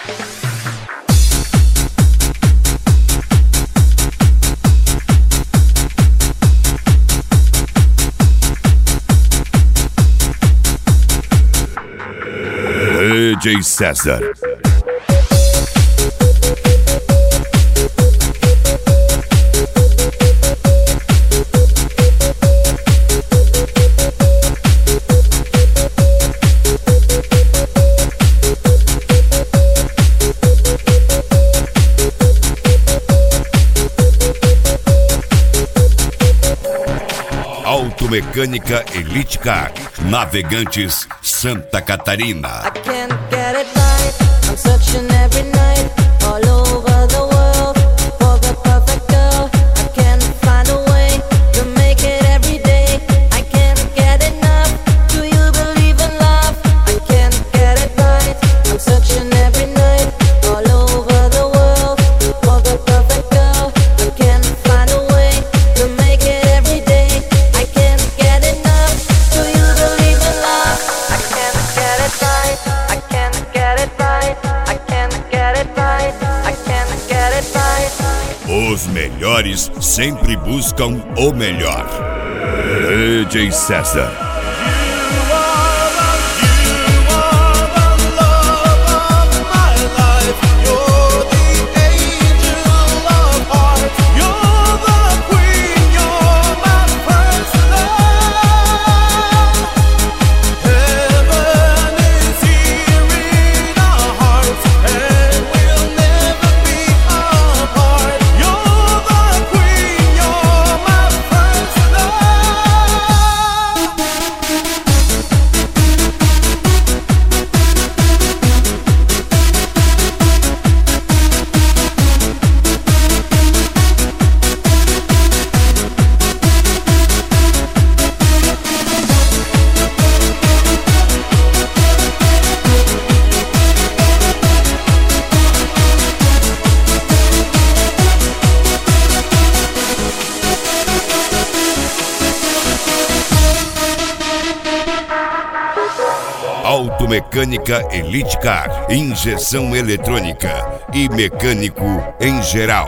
DJ César. Automecânica Elite Car, Navegantes, Santa Catarina. I can't get it right. I'm searching every night all over the world for the perfect girl. I can't find a way to make it every day. I can't get enough. Do you believe in love? I can't get it right. I'm searching every night all over the world for the perfect girl. I can't find a way to make it every day. I can't get enough. Do you believe in love? I can't get it right. I can't get it right. I can't get it right. I can't get it right. Os melhores sempre buscam o melhor. DJ César. Automecânica Elite Car, injeção eletrônica e mecânico em geral.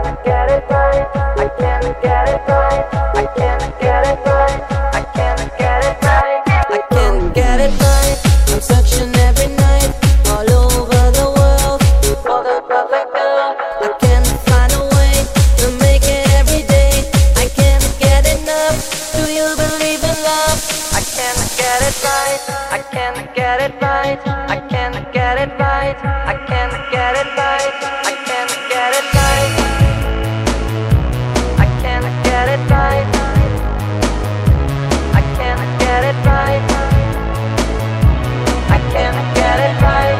I can't get it right. I can't get it right. I can't get it right. I can't get it right. I can't get it right. I can't get it right. I can't get it right.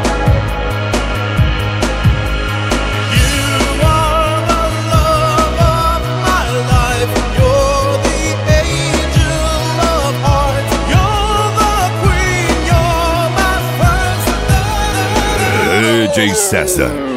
You are the love of my life. You're the angel of hearts. You're the queen. You're my first love. DJ César.